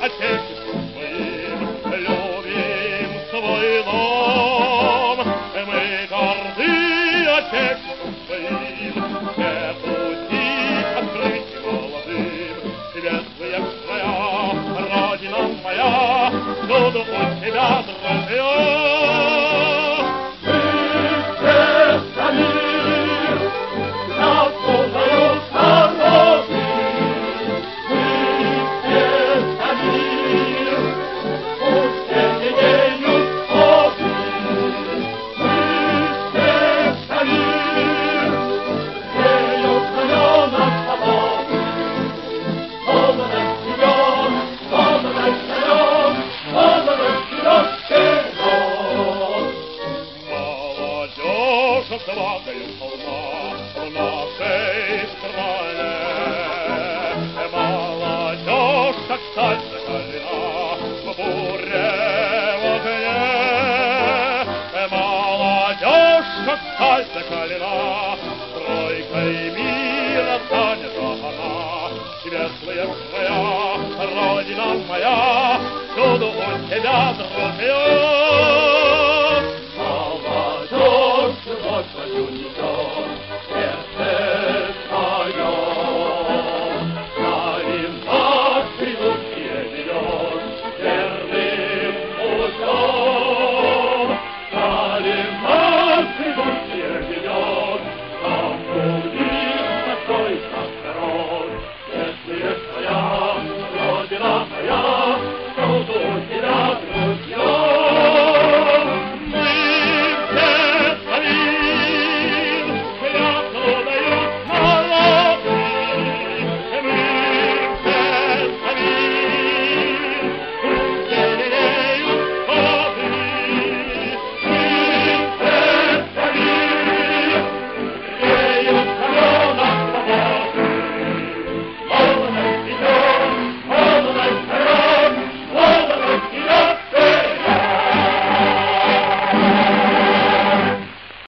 Отечеством своим любим свой дом. Мы горды Отечеством своим, все пути открыть молодым. Светлые края, Родина моя, всюду у тебя, друзья. Отвагою полна в нашей стране. Молодежь, как сталь закалена в буре, в огне. Молодежь, как сталь закалена, стройкой мира занята она. Светлые края, Родина моя, всюду у тебя, друзья.